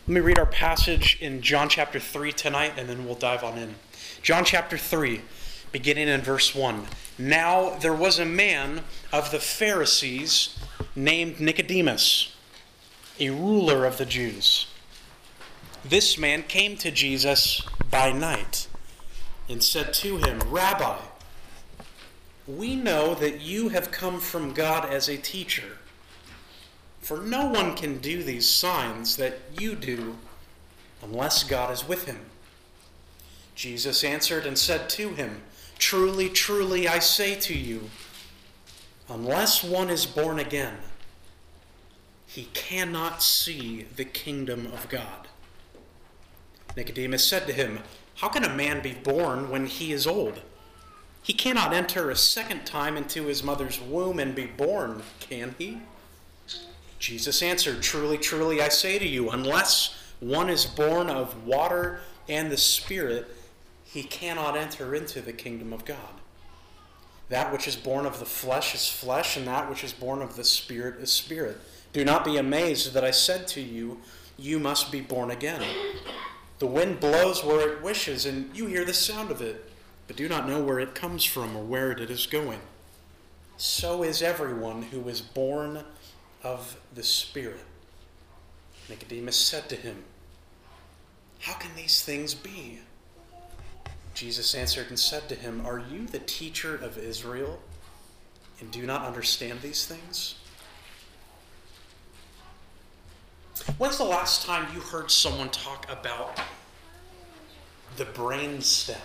Let me read our passage in John chapter 3 tonight, and then we'll dive on in. John chapter 3, beginning in verse 1. Now there was a man of the Pharisees named Nicodemus, a ruler of the Jews. This man came to Jesus by night and said to him, Rabbi, we know that you have come from God as a teacher. For no one can do these signs that you do unless God is with him. Jesus answered and said to him, Truly, truly, I say to you, unless one is born again, he cannot see the kingdom of God. Nicodemus said to him, How can a man be born when he is old? He cannot enter a second time into his mother's womb and be born, can he? Jesus answered, Truly, truly, I say to you, unless one is born of water and the Spirit, he cannot enter into the kingdom of God. That which is born of the flesh is flesh, and that which is born of the Spirit is spirit. Do not be amazed that I said to you, you must be born again. The wind blows where it wishes, and you hear the sound of it, but do not know where it comes from or where it is going. So is everyone who is born of the Spirit. Nicodemus said to him, How can these things be? Jesus answered and said to him, Are you the teacher of Israel and do not understand these things? When's the last time you heard someone talk about the brain stem?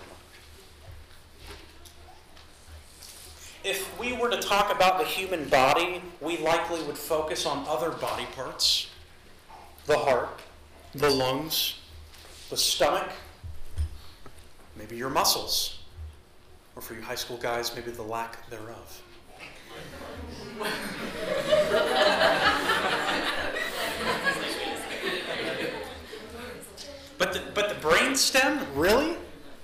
If we were to talk about the human body, we likely would focus on other body parts. The heart, the lungs, the stomach, maybe your muscles, or for you high school guys, maybe the lack thereof. But the brain stem, really?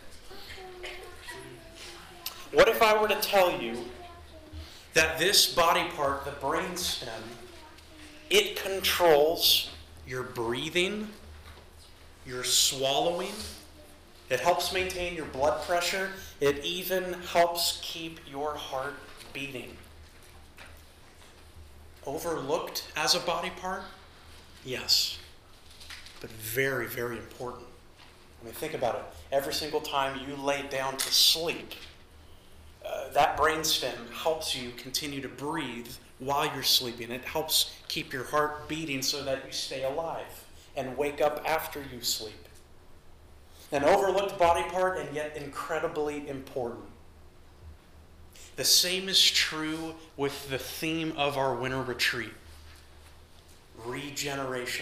What if I were to tell you that this body part, the brain stem, it controls your breathing, your swallowing, it helps maintain your blood pressure, it even helps keep your heart beating. Overlooked as a body part? Yes. But very, very important. I mean, think about it. Every single time you lay down to sleep, that brainstem helps you continue to breathe while you're sleeping. It helps keep your heart beating so that you stay alive and wake up after you sleep. An overlooked body part and yet incredibly important. The same is true with the theme of our winter retreat. Regeneration.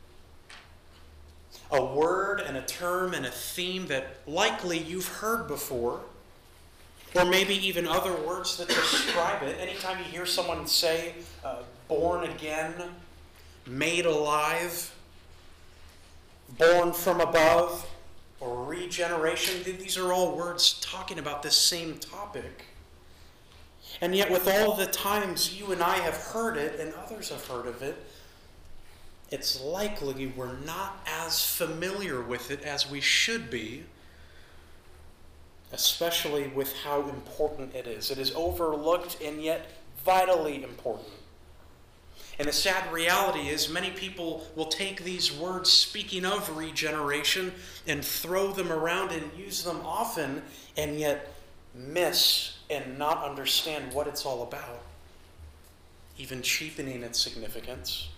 A word and a term and a theme that likely you've heard before, or maybe even other words that describe it. Anytime you hear someone say, born again, made alive, born from above, or regeneration, these are all words talking about this same topic. And yet with all the times you and I have heard it, and others have heard of it, it's likely we're not as familiar with it as we should be, especially with how important it is. It is overlooked and yet vitally important. And the sad reality is many people will take these words speaking of regeneration and throw them around and use them often and yet miss and not understand what it's all about, even cheapening its significance.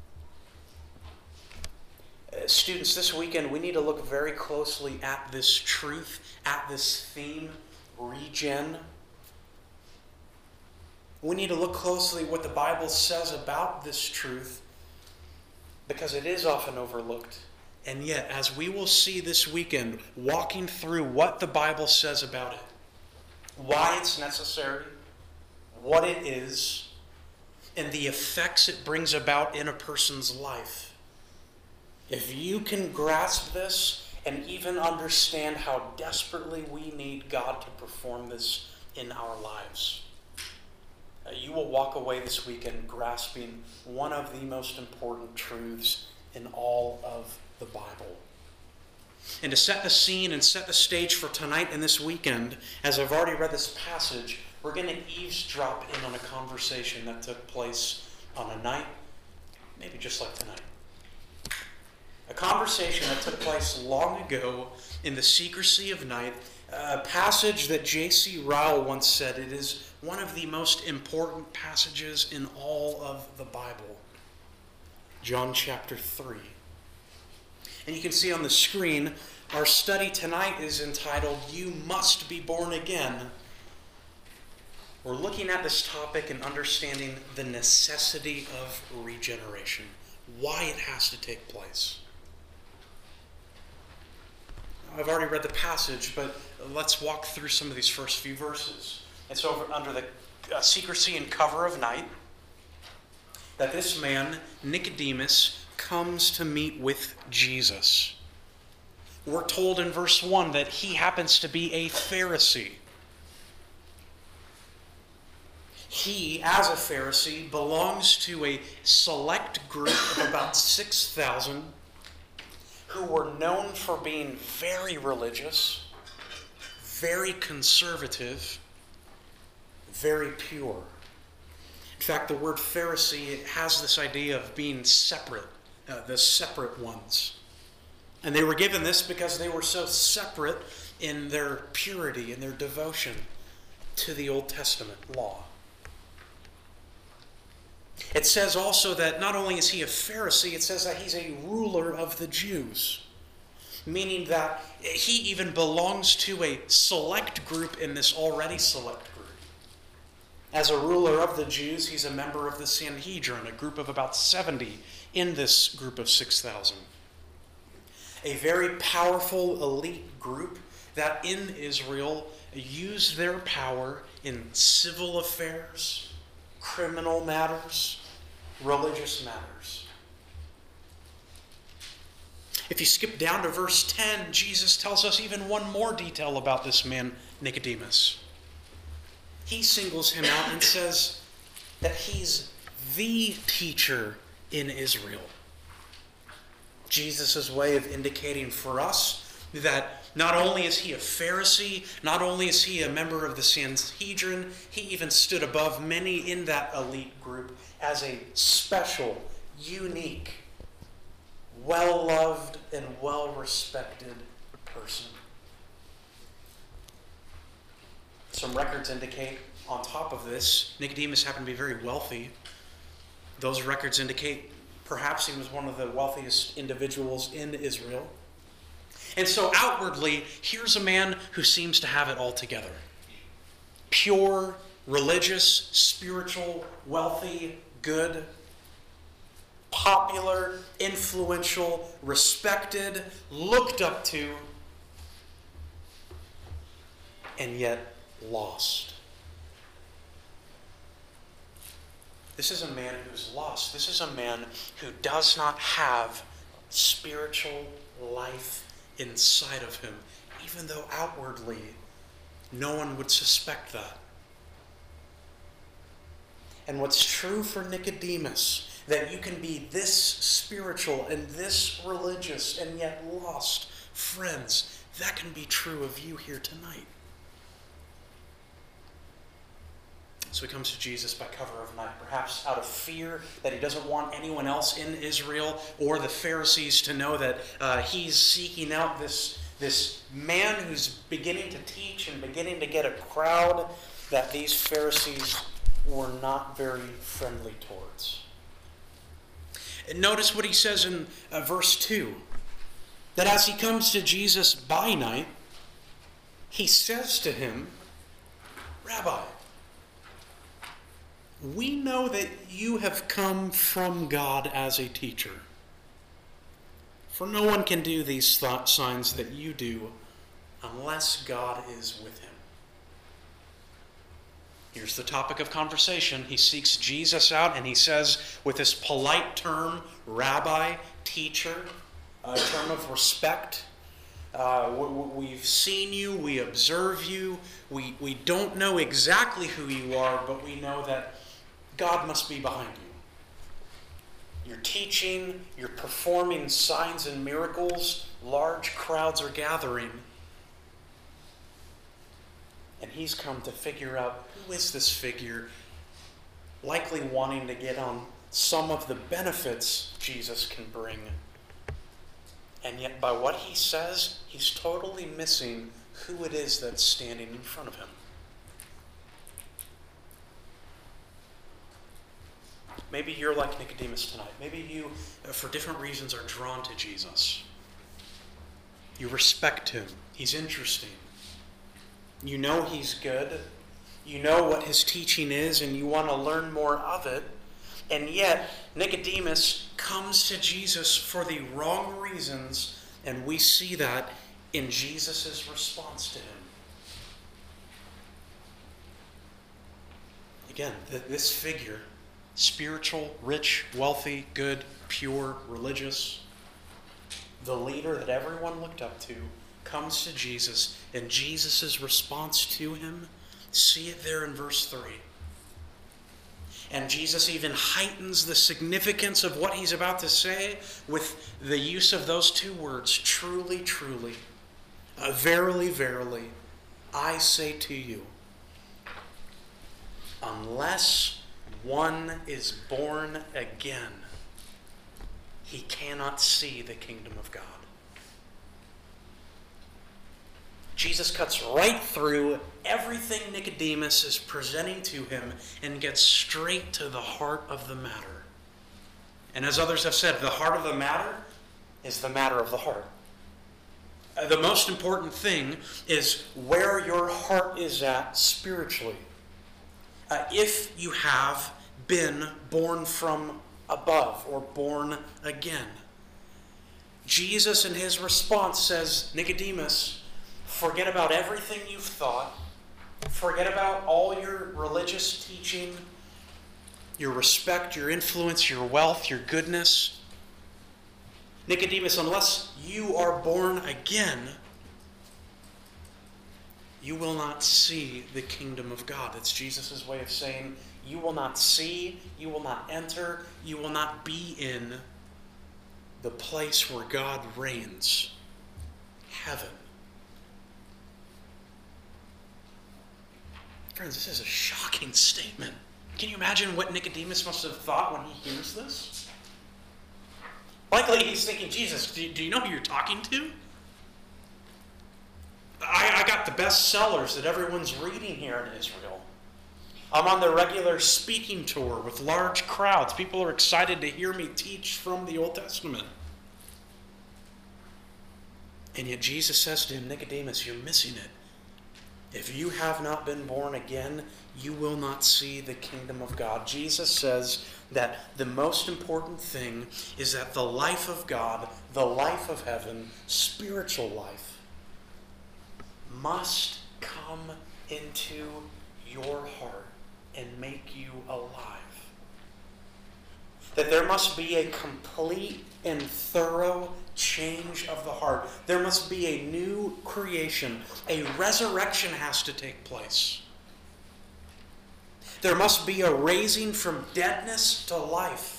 Students, this weekend we need to look very closely at this truth, at this theme, regen. We need to look closely at what the Bible says about this truth because it is often overlooked. And yet, as we will see this weekend, walking through what the Bible says about it, why it's necessary, what it is, and the effects it brings about in a person's life. If you can grasp this and even understand how desperately we need God to perform this in our lives, you will walk away this weekend grasping one of the most important truths in all of the Bible. And to set the scene and set the stage for tonight and this weekend, as I've already read this passage, we're going to eavesdrop in on a conversation that took place on a night, maybe just like tonight. A conversation that took place long ago in the secrecy of night, a passage that J.C. Ryle once said it is one of the most important passages in all of the Bible. John chapter 3. And you can see on the screen, our study tonight is entitled, You Must Be Born Again. We're looking at this topic and understanding the necessity of regeneration, why it has to take place. I've already read the passage, but let's walk through some of these first few verses. It's over under the secrecy and cover of night that this man, Nicodemus, comes to meet with Jesus. We're told in verse 1 that he happens to be a Pharisee. He, as a Pharisee, belongs to a select group of about 6,000 who were known for being very religious, very conservative, very pure. In fact, the word Pharisee has this idea of being separate, the separate ones. And they were given this because they were so separate in their purity and their devotion to the Old Testament law. It says also that not only is he a Pharisee, it says that he's a ruler of the Jews, meaning that he even belongs to a select group in this already select group. As a ruler of the Jews, he's a member of the Sanhedrin, a group of about 70 in this group of 6,000. A very powerful elite group that in Israel used their power in civil affairs, criminal matters, religious matters. If you skip down to verse 10, Jesus tells us even one more detail about this man, Nicodemus. He singles him out and says that he's the teacher in Israel. Jesus' way of indicating for us that not only is he a Pharisee, not only is he a member of the Sanhedrin, he even stood above many in that elite group as a special, unique, well-loved, and well-respected person. Some records indicate, on top of this, Nicodemus happened to be very wealthy. Those records indicate perhaps he was one of the wealthiest individuals in Israel. And so outwardly, here's a man who seems to have it all together. Pure, religious, spiritual, wealthy, good, popular, influential, respected, looked up to, and yet lost. This is a man who's lost. This is a man who does not have spiritual life inside of him, even though outwardly no one would suspect that. And what's true for Nicodemus, that you can be this spiritual and this religious and yet lost, friends, that can be true of you here tonight. So he comes to Jesus by cover of night, perhaps out of fear that he doesn't want anyone else in Israel or the Pharisees to know that he's seeking out this man who's beginning to teach and beginning to get a crowd that these Pharisees were not very friendly towards. And notice what he says in verse 2, that as he comes to Jesus by night, he says to him, Rabbi, we know that you have come from God as a teacher. For no one can do these signs that you do unless God is with him. Here's the topic of conversation. He seeks Jesus out and he says, with this polite term, rabbi, teacher, a term of respect, we've seen you, we observe you, we don't know exactly who you are, but we know that God must be behind you. You're teaching, you're performing signs and miracles. Large crowds are gathering. And he's come to figure out, who is this figure? Likely wanting to get on some of the benefits Jesus can bring. And yet by what he says, he's totally missing who it is that's standing in front of him. Maybe you're like Nicodemus tonight. Maybe you, for different reasons, are drawn to Jesus. You respect him. He's interesting. You know he's good. You know what his teaching is, and you want to learn more of it. And yet, Nicodemus comes to Jesus for the wrong reasons, and we see that in Jesus' response to him. Again, this figure, spiritual, rich, wealthy, good, pure, religious, the leader that everyone looked up to, comes to Jesus, and Jesus' response to him, see it there in verse 3. And Jesus even heightens the significance of what he's about to say with the use of those two words, truly, truly. Verily, verily, I say to you, unless one is born again, he cannot see the kingdom of God. Jesus cuts right through everything Nicodemus is presenting to him and gets straight to the heart of the matter. And as others have said, the heart of the matter is the matter of the heart. The most important thing is where your heart is at spiritually. If you have been born from above or born again. Jesus in his response says, Nicodemus, forget about everything you've thought. Forget about all your religious teaching, your respect, your influence, your wealth, your goodness. Nicodemus, unless you are born again, you will not see the kingdom of God. That's Jesus' way of saying, you will not see, you will not enter, you will not be in the place where God reigns, heaven. Friends, this is a shocking statement. Can you imagine what Nicodemus must have thought when he hears this? Likely he's thinking, Jesus, do you know who you're talking to? I got the best sellers that everyone's reading here in Israel. I'm on the regular speaking tour with large crowds. People are excited to hear me teach from the Old Testament. And yet Jesus says to him, Nicodemus, you're missing it. If you have not been born again, you will not see the kingdom of God. Jesus says that the most important thing is that the life of God, the life of heaven, spiritual life, must come into your heart and make you alive. That there must be a complete and thorough change of the heart. There must be a new creation. A resurrection has to take place. There must be a raising from deadness to life.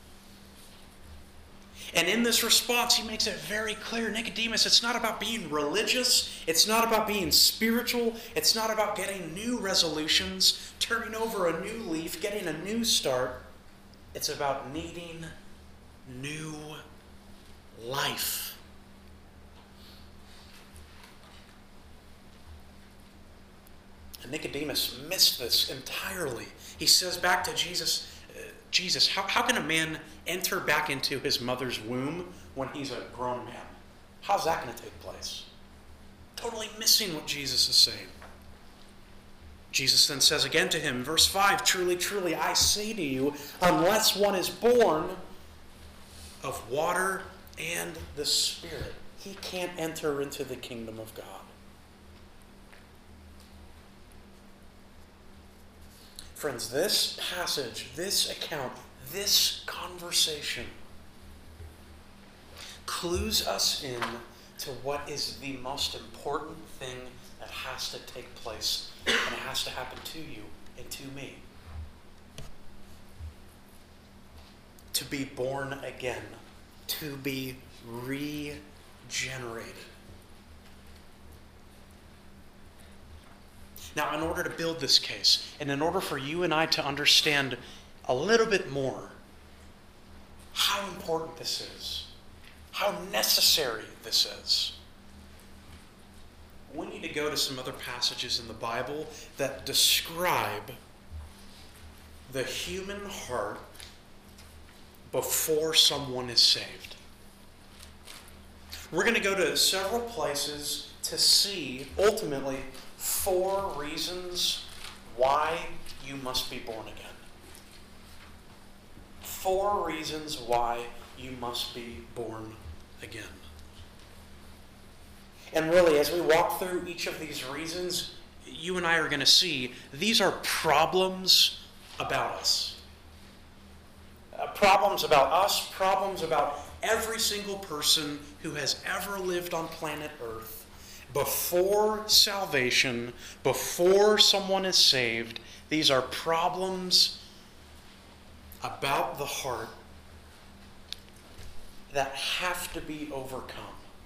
And in this response, he makes it very clear, Nicodemus, it's not about being religious. It's not about being spiritual. It's not about getting new resolutions, turning over a new leaf, getting a new start. It's about needing new life. And Nicodemus missed this entirely. He says back to Jesus, Jesus, how can a man enter back into his mother's womb when he's a grown man? How's that going to take place? Totally missing what Jesus is saying. Jesus then says again to him, verse 5, truly, truly, I say to you, unless one is born of water and the Spirit, he can't enter into the kingdom of God. Friends, this passage, this account, this conversation clues us in to what is the most important thing that has to take place, and it has to happen to you and to me. to be born again, to be regenerated. Now, in order to build this case, and in order for you and I to understand a little bit more how important this is, how necessary this is, we need to go to some other passages in the Bible that describe the human heart before someone is saved. We're going to go to several places to see, ultimately, 4 reasons why you must be born again. 4 reasons why you must be born again. And really, as we walk through each of these reasons, you and I are going to see these are problems about us. Problems about us, problems about every single person who has ever lived on planet Earth. Before salvation, before someone is saved, these are problems about the heart that have to be overcome.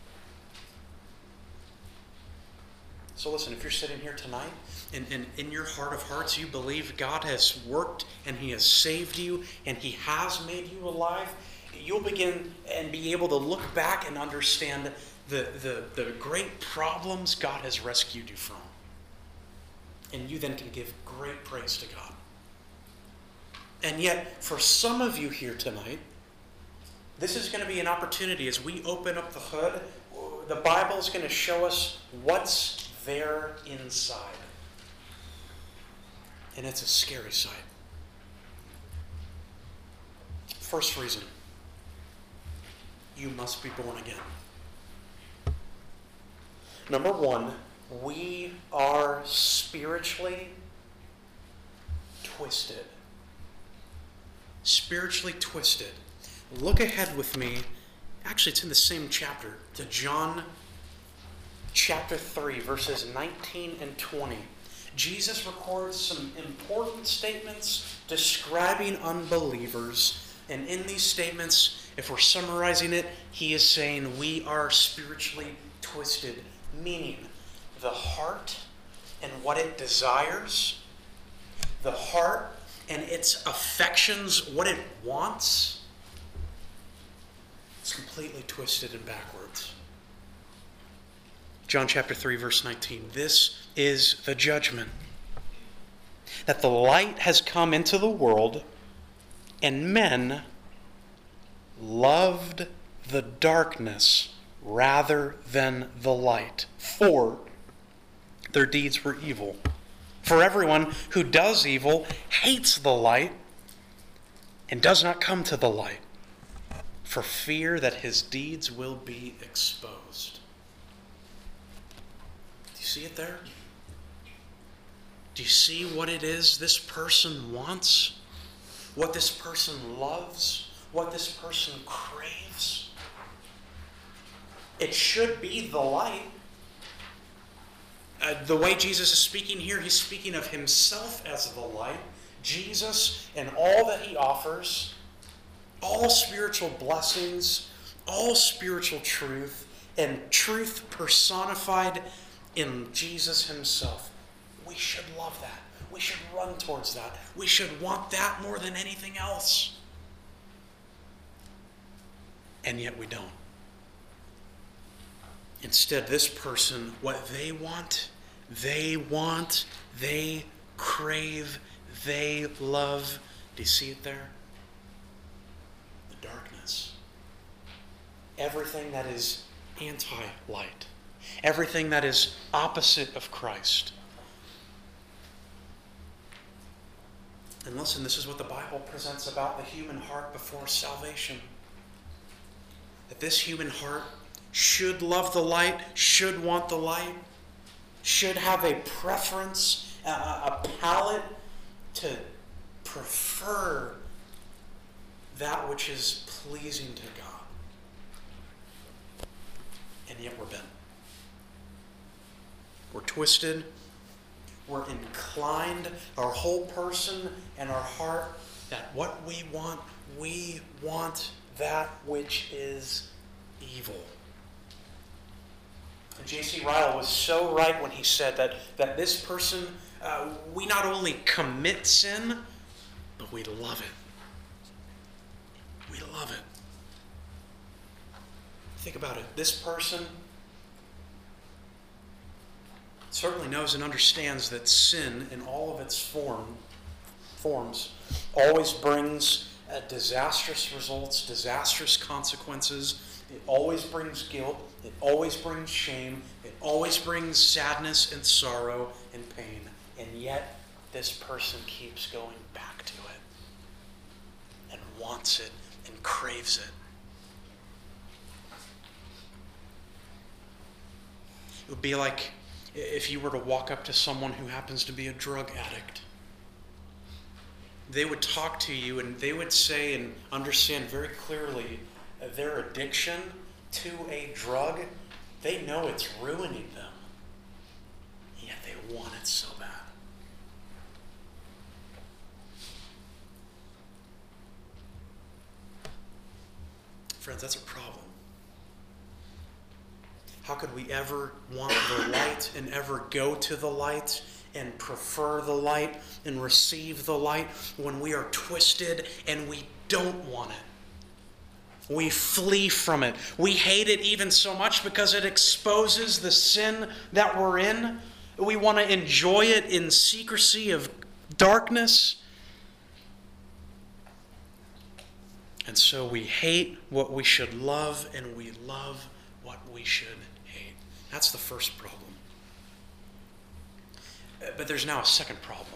So listen, if you're sitting here tonight and in your heart of hearts you believe God has worked and He has saved you and He has made you alive, you'll begin and be able to look back and understand the great problems God has rescued you from. And you then can give great praise to God. And yet, for some of you here tonight, this is going to be an opportunity as we open up the hood. The Bible is going to show us what's there inside. And it's a scary sight. First reason, you must be born again. Number 1, we are spiritually twisted. Spiritually twisted. Look ahead with me. Actually, it's in the same chapter, to John chapter 3, verses 19 and 20. Jesus records some important statements describing unbelievers. And in these statements, if we're summarizing it, he is saying we are spiritually twisted, meaning the heart and what it desires, the heart and its affections, what it wants, it's completely twisted and backwards. John chapter 3, verse 19. This is the judgment, that the light has come into the world, and men loved the darkness rather than the light, for their deeds were evil. For everyone who does evil hates the light and does not come to the light, for fear that his deeds will be exposed. Do you see it there? Do you see what it is this person wants? What this person loves? What this person craves? It should be the light. The way Jesus is speaking here, he's speaking of himself as the light. Jesus and all that he offers, all spiritual blessings, all spiritual truth, and truth personified in Jesus himself. We should love that. We should run towards that. We should want that more than anything else. And yet we don't. Instead, this person, what they want, they crave, they love. Do you see it there? The darkness. Everything that is anti-light. Everything that is opposite of Christ. And listen, this is what the Bible presents about the human heart before salvation. That this human heart should love the light, should want the light, should have a preference, a palate to prefer that which is pleasing to God. And yet we're bent. We're twisted. We're inclined, our whole person and our heart, that what we want, We want that which is evil. And J.C. Ryle was so right when he said that this person, we not only commit sin, but we love it. We love it. Think about it. This person certainly knows and understands that sin in all of its forms always brings disastrous results, disastrous consequences. It always brings guilt. It always brings shame. It always brings sadness and sorrow and pain. And yet, this person keeps going back to it and wants it and craves it. It would be like if you were to walk up to someone who happens to be a drug addict. They would talk to you and they would say and understand very clearly their addiction to a drug. They know it's ruining them, yet they want it so bad. Friends, that's a problem. How could we ever want the light and ever go to the light and prefer the light and receive the light when we are twisted and we don't want it? We flee from it. We hate it even so much because it exposes the sin that we're in. We want to enjoy it in secrecy of darkness. And so we hate what we should love and we love what we should hate. That's the first problem. But there's now a second problem.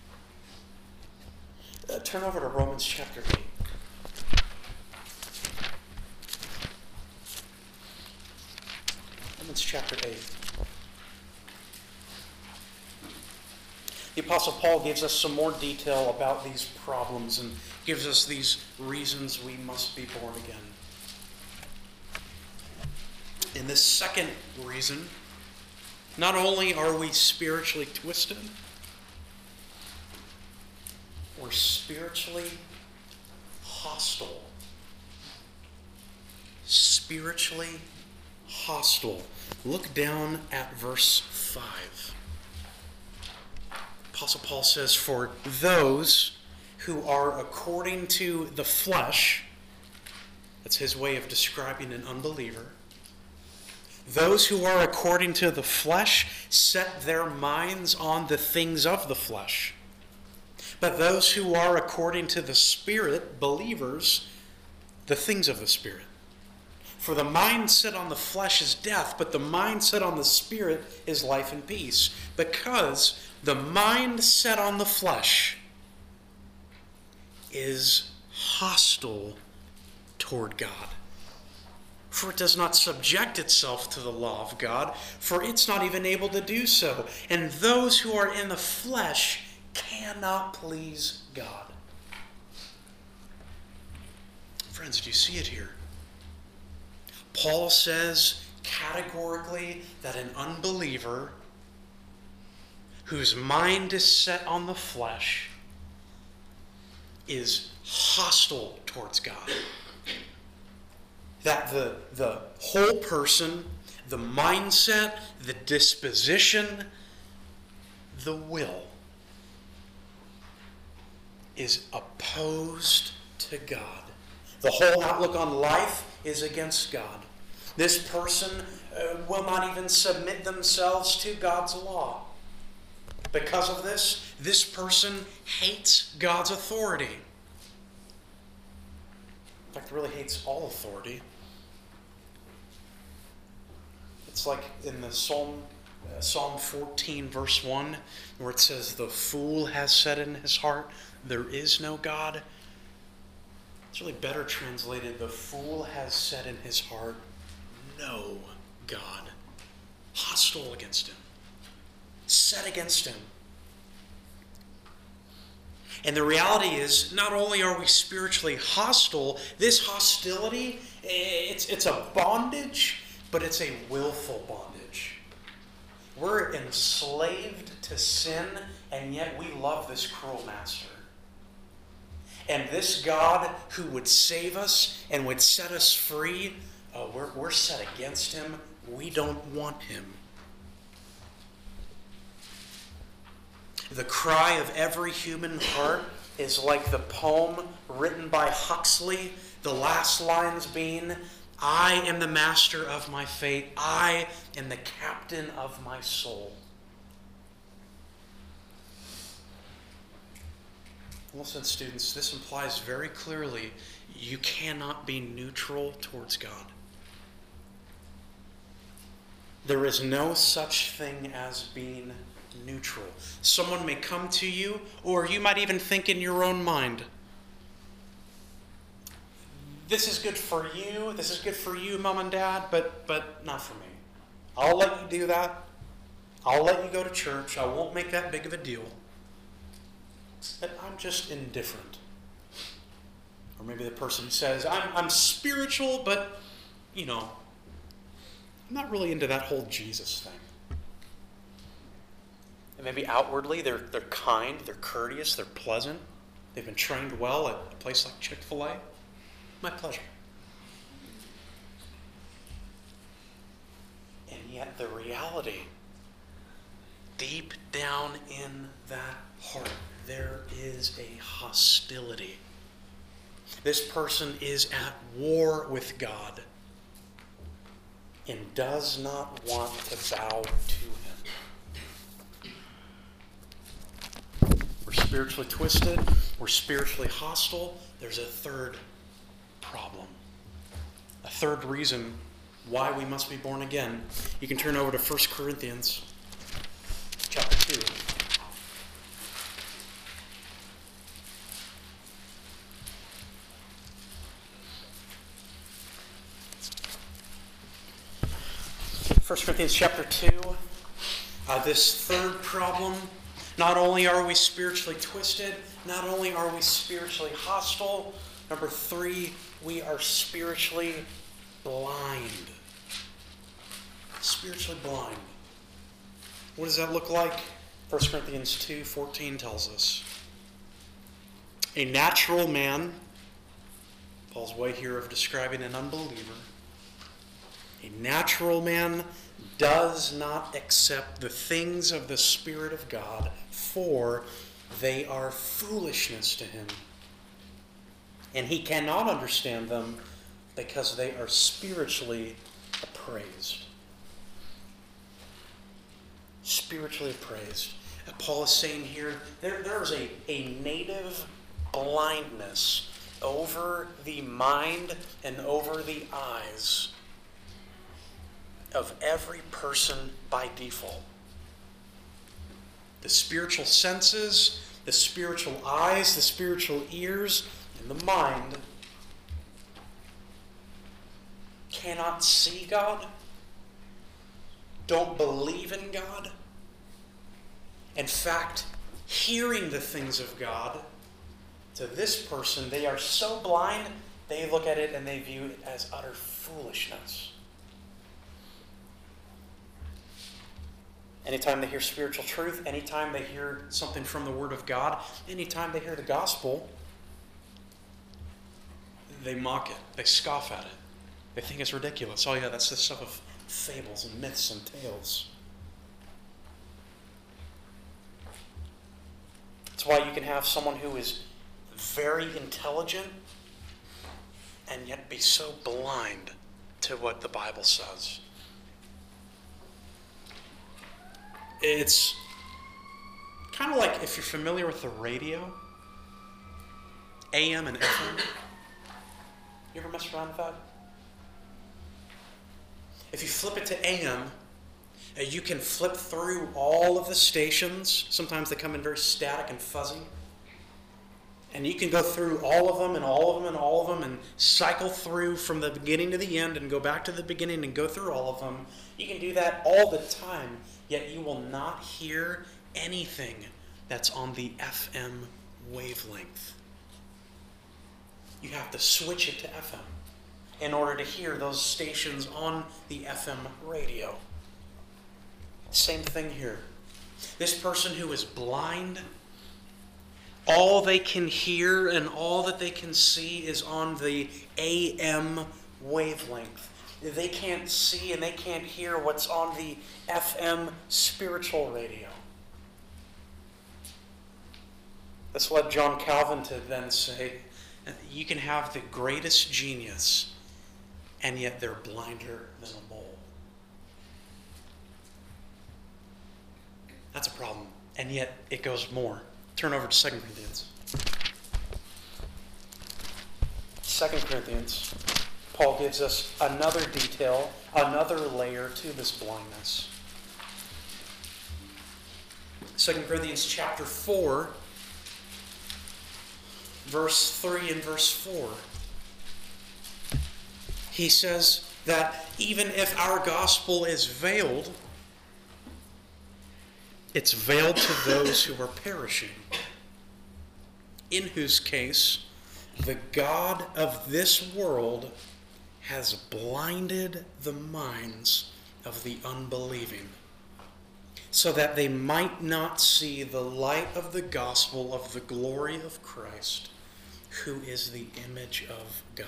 Turn over to Romans chapter 8. Romans chapter 8. The Apostle Paul gives us some more detail about these problems and gives us these reasons we must be born again. In this second reason, not only are we spiritually twisted, we're spiritually hostile. Spiritually hostile. Look down at verse 5. Apostle Paul says, "For those who are according to the flesh," that's his way of describing an unbeliever, "those who are according to the flesh set their minds on the things of the flesh. But those who are according to the Spirit, believers, the things of the Spirit. For the mind set on the flesh is death, but the mind set on the Spirit is life and peace. Because the mind set on the flesh is hostile toward God. For it does not subject itself to the law of God, for it's not even able to do so. And those who are in the flesh cannot please God." Friends, do you see it here? Paul says categorically that an unbeliever whose mind is set on the flesh is hostile towards God. That the whole person, the mindset, the disposition, the will is opposed to God. The whole outlook on life is against God. This person will not even submit themselves to God's law. Because of this, this person hates God's authority. In fact, really hates all authority. It's like in the Psalm 14, verse 1, where it says, "The fool has said in his heart, there is no God." It's really better translated, "The fool has said in his heart, no God." Hostile against him. Set against him. And the reality is, not only are we spiritually hostile, this hostility, it's a bondage, but it's a willful bondage. We're enslaved to sin, and yet we love this cruel master. And this God who would save us and would set us free, we're set against him. We don't want him. The cry of every human heart is like the poem written by Huxley, the last lines being, I am the master of my fate. I am the captain of my soul. Listen, students, this implies very clearly you cannot be neutral towards God. There is no such thing as being neutral. Someone may come to you, or you might even think in your own mind, this is good for you, Mom and Dad, but not for me. I'll let you do that. I'll let you go to church. I won't make that big of a deal. But I'm just indifferent. Or maybe the person says, I'm spiritual, but, I'm not really into that whole Jesus thing. And maybe outwardly they're kind, they're courteous, they're pleasant. They've been trained well at a place like Chick-fil-A. My pleasure. And yet the reality, deep down in that heart, there is a hostility. This person is at war with God and does not want to bow to him. We're spiritually twisted. We're spiritually hostile. There's a third problem. A third reason why we must be born again. You can turn over to 1 Corinthians chapter 2. First Corinthians chapter 2, this third problem, not only are we spiritually twisted, not only are we spiritually hostile, number 3, we are spiritually blind. Spiritually blind. What does that look like? 1 Corinthians 2:14 tells us. A natural man, Paul's way here of describing an unbeliever, a natural man does not accept the things of the Spirit of God, for they are foolishness to him. And he cannot understand them because they are spiritually appraised. Spiritually appraised. And Paul is saying here, there is a native blindness over the mind and over the eyes of every person by default. The spiritual senses, the spiritual eyes, the spiritual ears, and the mind cannot see God, don't believe in God. In fact, hearing the things of God, to this person, they are so blind, they look at it and they view it as utter foolishness. Anytime they hear spiritual truth, anytime they hear something from the Word of God, anytime they hear the gospel, they mock it. They scoff at it. They think it's ridiculous. Oh yeah, that's the stuff of fables and myths and tales. That's why you can have someone who is very intelligent and yet be so blind to what the Bible says. It's kind of like if you're familiar with the radio, AM and FM. You ever mess around with that? If you flip it to AM, you can flip through all of the stations. Sometimes they come in very static and fuzzy. And you can go through all of them and all of them and all of them and cycle through from the beginning to the end and go back to the beginning and go through all of them. You can do that all the time, yet you will not hear anything that's on the FM wavelength. You have to switch it to FM in order to hear those stations on the FM radio. Same thing here. This person who is blind All they can hear and all that they can see is on the AM wavelength. They can't see and they can't hear what's on the FM spiritual radio. That's what John Calvin to then say, you can have the greatest genius, and yet they're blinder than a mole. That's a problem. And yet it goes more. Turn over to 2 Corinthians. 2 Corinthians, Paul gives us another detail, another layer to this blindness. 2 Corinthians chapter 4, verse 3 and verse 4. He says that even if our gospel is veiled, it's veiled to those who are perishing, in whose case the God of this world has blinded the minds of the unbelieving, so that they might not see the light of the gospel of the glory of Christ, who is the image of God.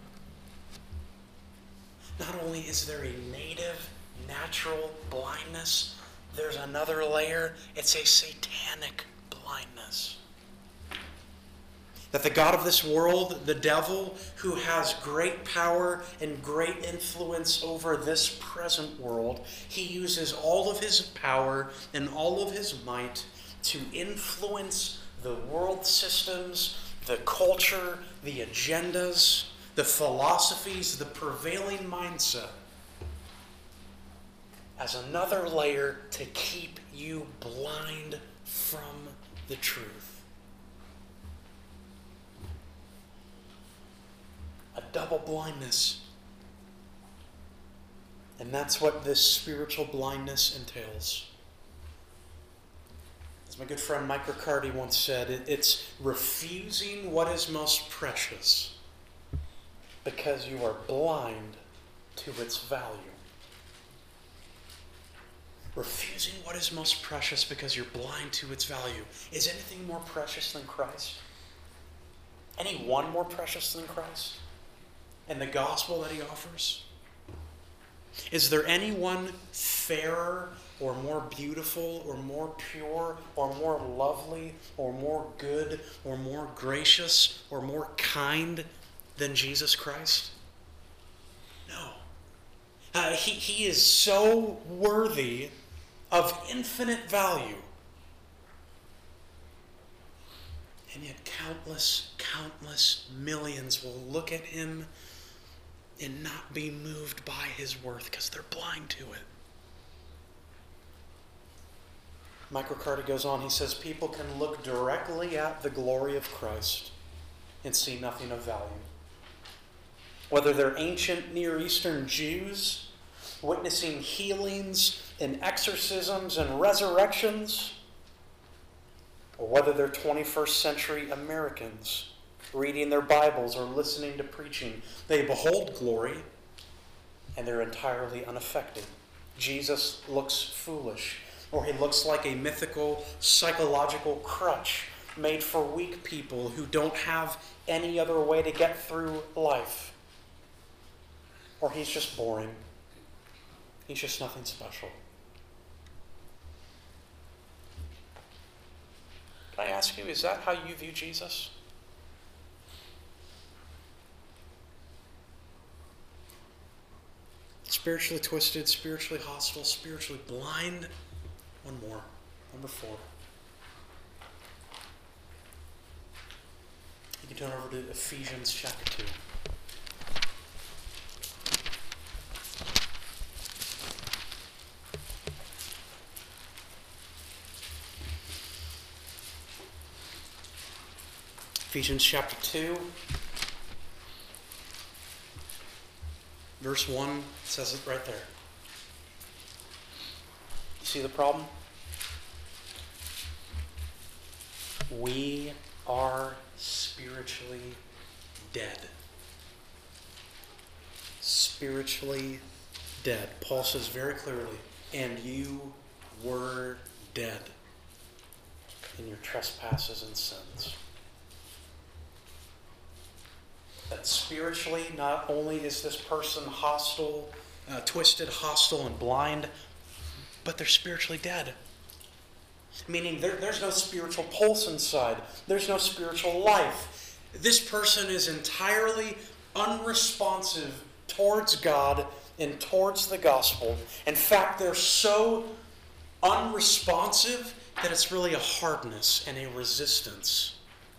Not only is there a native, natural blindness, there's another layer. It's a satanic blindness. That the God of this world, the devil, who has great power and great influence over this present world, he uses all of his power and all of his might to influence the world systems, the culture, the agendas, the philosophies, the prevailing mindset, as another layer to keep you blind from the truth. A double blindness. And that's what this spiritual blindness entails. As my good friend Mike Riccardi once said, it's refusing what is most precious because you are blind to its value. Refusing what is most precious because you're blind to its value. Is anything more precious than Christ? Anyone more precious than Christ? And the gospel that he offers? Is there anyone fairer or more beautiful or more pure or more lovely or more good or more gracious or more kind than Jesus Christ? No. He is so worthy of infinite value. And yet countless millions will look at him and not be moved by his worth because they're blind to it. Mike Riccardi goes on, he says, people can look directly at the glory of Christ and see nothing of value. Whether they're ancient Near Eastern Jews witnessing healings and exorcisms and resurrections, or whether they're 21st century Americans reading their Bibles or listening to preaching, they behold glory and they're entirely unaffected. Jesus looks foolish, or he looks like a mythical psychological crutch made for weak people who don't have any other way to get through life. Or he's just boring. He's just nothing special. Can I ask you, is that how you view Jesus? Spiritually twisted, spiritually hostile, spiritually blind. One more. Number 4. You can turn over to Ephesians chapter 2. Ephesians chapter 2, verse 1 says it right there. You see the problem? We are spiritually dead. Spiritually dead. Paul says very clearly, and you were dead. in your trespasses and sins. That spiritually, not only is this person hostile, twisted, hostile, and blind, but they're spiritually dead. Meaning there's no spiritual pulse inside. There's no spiritual life. This person is entirely unresponsive towards God and towards the gospel. In fact, they're so unresponsive that it's really a hardness and a resistance.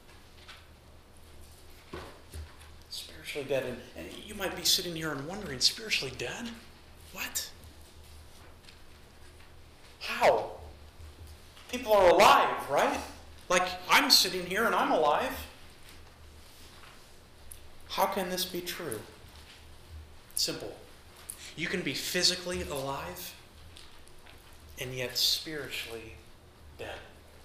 Spiritually dead. And you might be sitting here and wondering, spiritually dead? What? How? People are alive, right? Like, I'm sitting here and I'm alive. How can this be true? Simple. You can be physically alive and yet spiritually dead.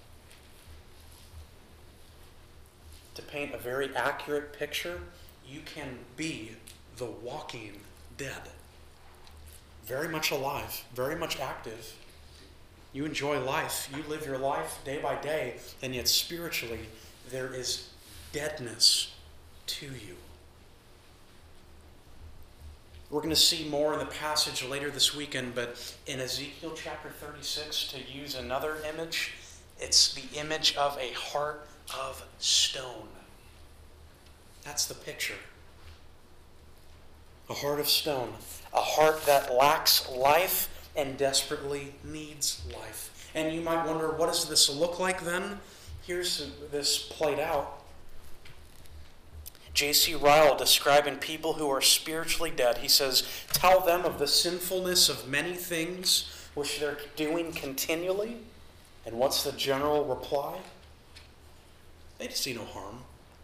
To paint a very accurate picture, you can be the walking dead. Very much alive, very much active. You enjoy life. You live your life day by day, and yet spiritually there is deadness to you. We're going to see more in the passage later this weekend, but in Ezekiel chapter 36, to use another image, it's the image of a heart of stone. That's the picture. A heart of stone. A heart that lacks life and desperately needs life. And you might wonder, what does this look like then? Here's this played out. J.C. Ryle, describing people who are spiritually dead, he says, tell them of the sinfulness of many things which they're doing continually. And what's the general reply? They see no harm.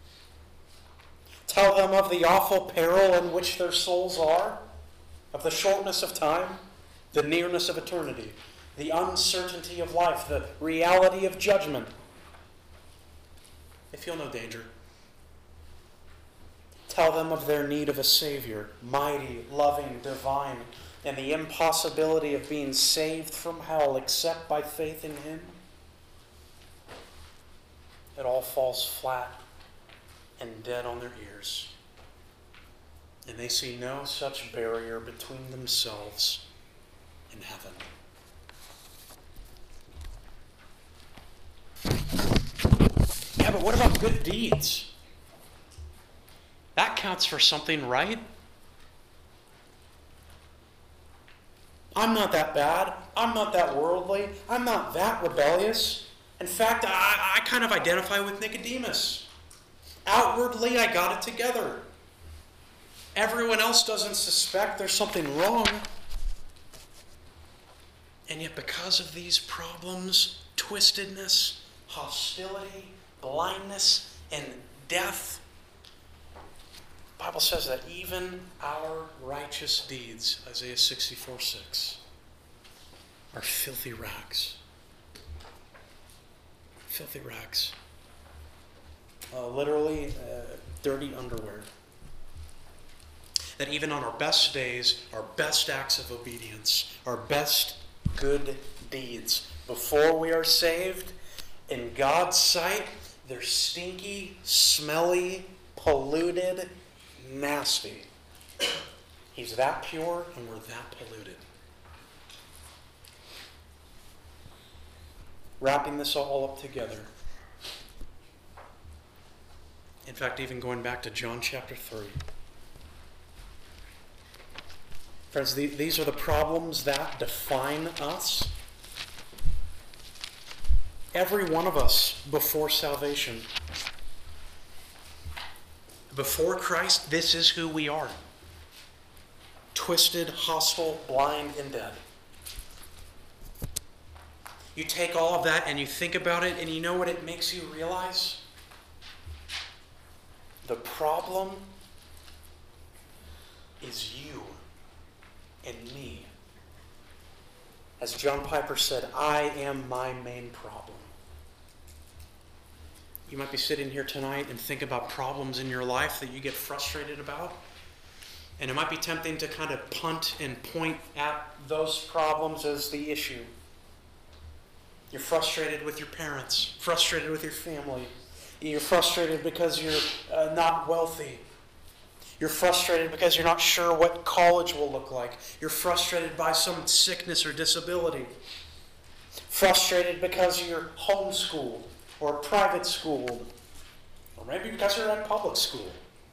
Tell them of the awful peril in which their souls are, of the shortness of time, the nearness of eternity, the uncertainty of life, the reality of judgment. They feel no danger. Tell them of their need of a Savior, mighty, loving, divine, and the impossibility of being saved from hell except by faith in Him. It all falls flat and dead on their ears. And they see no such barrier between themselves and heaven. Yeah, but what about good deeds? That counts for something, right? I'm not that bad. I'm not that worldly. I'm not that rebellious. In fact, I kind of identify with Nicodemus. Outwardly, I got it together. Everyone else doesn't suspect there's something wrong. And yet because of these problems, twistedness, hostility, blindness, and death, the Bible says that even our righteous deeds, Isaiah 64:6, are filthy rags. Filthy rags. Literally, dirty underwear. That even on our best days, our best acts of obedience, our best good deeds, before we are saved, in God's sight, they're stinky, smelly, polluted, nasty. He's that pure and we're that polluted. Wrapping this all up together. In fact, even going back to John chapter 3. Friends, these are the problems that define us. Every one of us before salvation. Before Christ, this is who we are. Twisted, hostile, blind, and dead. You take all of that and you think about it, and you know what it makes you realize? The problem is you and me. As John Piper said, I am my main problem. You might be sitting here tonight and think about problems in your life that you get frustrated about. And it might be tempting to kind of punt and point at those problems as the issue. You're frustrated with your parents, frustrated with your family. You're frustrated because you're not wealthy. You're frustrated because you're not sure what college will look like. You're frustrated by some sickness or disability. Frustrated because you're homeschooled or private schooled. Or maybe because you're at public school.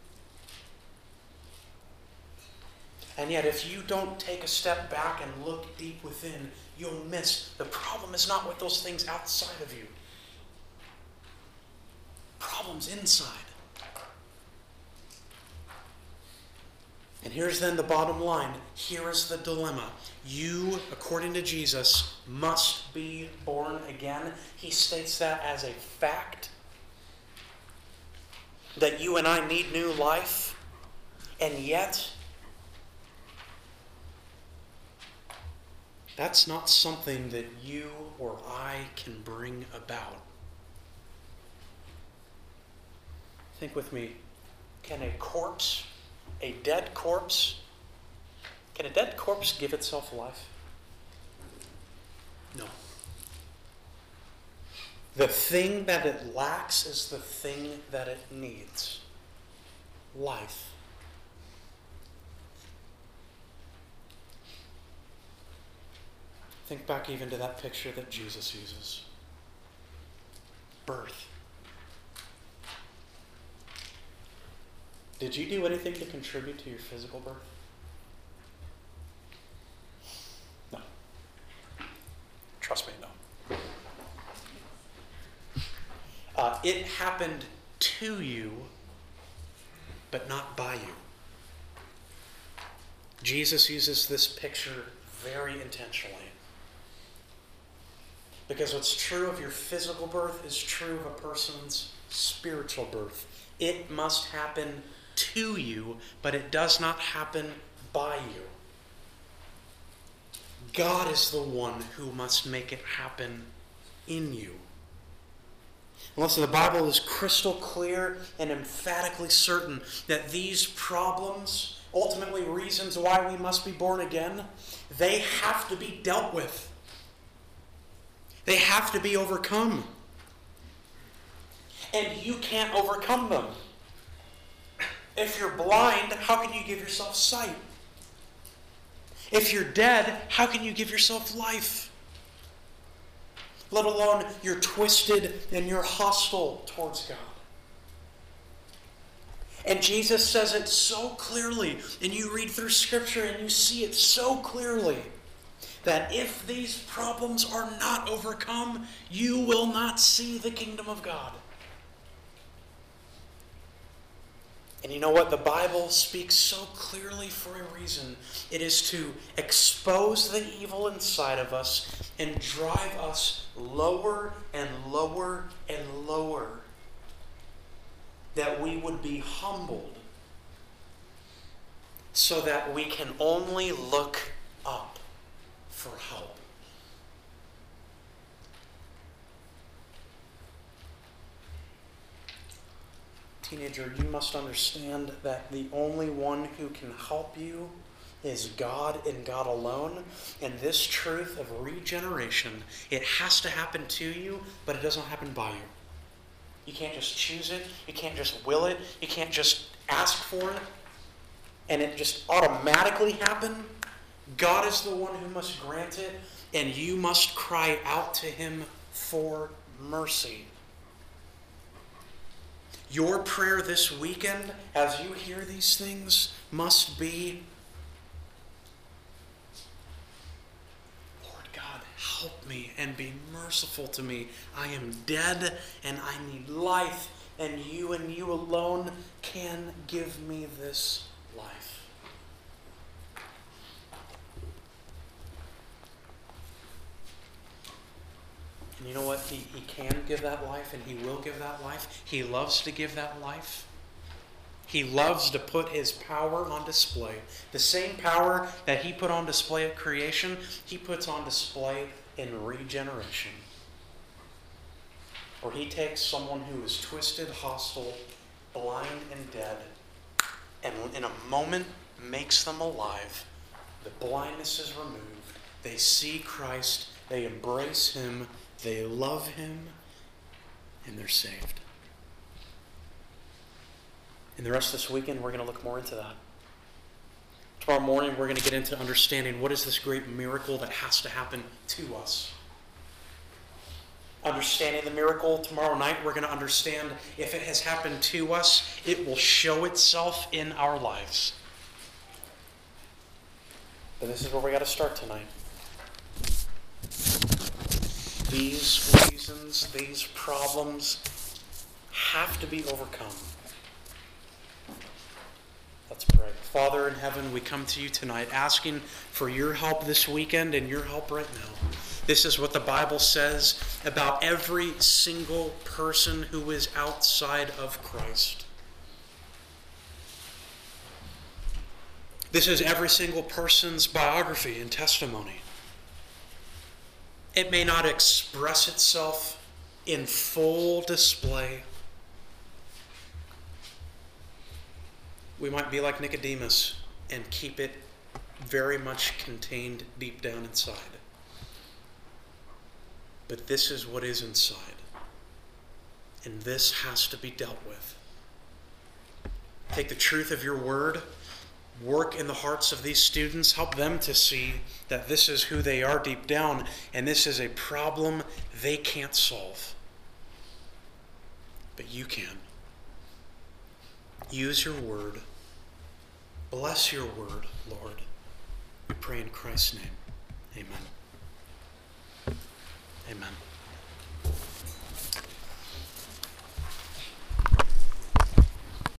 And yet if you don't take a step back and look deep within, you'll miss. The problem is not with those things outside of you. The problem's inside. And here's then the bottom line. Here is the dilemma. You, according to Jesus, must be born again. He states that as a fact. That you and I need new life. And yet, that's not something that you or I can bring about. Think with me. Can a dead corpse give itself life? No. The thing that it lacks is the thing that it needs. Life. Think back even to that picture that Jesus uses. Birth. Did you do anything to contribute to your physical birth? No. Trust me, no. It happened to you, but not by you. Jesus uses this picture very intentionally. Because what's true of your physical birth is true of a person's spiritual birth. It must happen to you, but it does not happen by you. God is the one who must make it happen in you. And listen, the Bible is crystal clear and emphatically certain that these problems, ultimately reasons why we must be born again, they have to be dealt with. They have to be overcome. And you can't overcome them. If you're blind, how can you give yourself sight? If you're dead, how can you give yourself life? Let alone you're twisted and you're hostile towards God. And Jesus says it so clearly, and you read through Scripture and you see it so clearly, that if these problems are not overcome, you will not see the kingdom of God. And you know what? The Bible speaks so clearly for a reason. It is to expose the evil inside of us and drive us lower and lower and lower. That we would be humbled so that we can only look up for help. Teenager, you must understand that the only one who can help you is God and God alone. And this truth of regeneration, it has to happen to you, but it doesn't happen by you. You can't just choose it. You can't just will it. You can't just ask for it. And it just automatically happen. God is the one who must grant it, and you must cry out to Him for mercy. Your prayer this weekend, as you hear these things, must be, Lord God, help me and be merciful to me. I am dead and I need life, and you alone can give me this life. And you know what? He can give that life, and He will give that life. He loves to give that life. He loves to put His power on display. The same power that He put on display at creation, He puts on display in regeneration. Where He takes someone who is twisted, hostile, blind, and dead, and in a moment makes them alive. The blindness is removed. They see Christ. They embrace Him. They love him, and they're saved. In the rest of this weekend, we're going to look more into that. Tomorrow morning, we're going to get into understanding what is this great miracle that has to happen to us. Understanding the miracle, tomorrow night, we're going to understand if it has happened to us, it will show itself in our lives. But this is where we got to start tonight. These reasons, these problems have to be overcome. Let's pray. Father in heaven, we come to you tonight asking for your help this weekend and your help right now. This is what the Bible says about every single person who is outside of Christ. This is every single person's biography and testimony. It may not express itself in full display. We might be like Nicodemus and keep it very much contained deep down inside. But this is what is inside. And this has to be dealt with. Take the truth of your word, work in the hearts of these students, help them to see that this is who they are deep down, and this is a problem they can't solve. But you can. Use your word. Bless your word, Lord. We pray in Christ's name. Amen. Amen.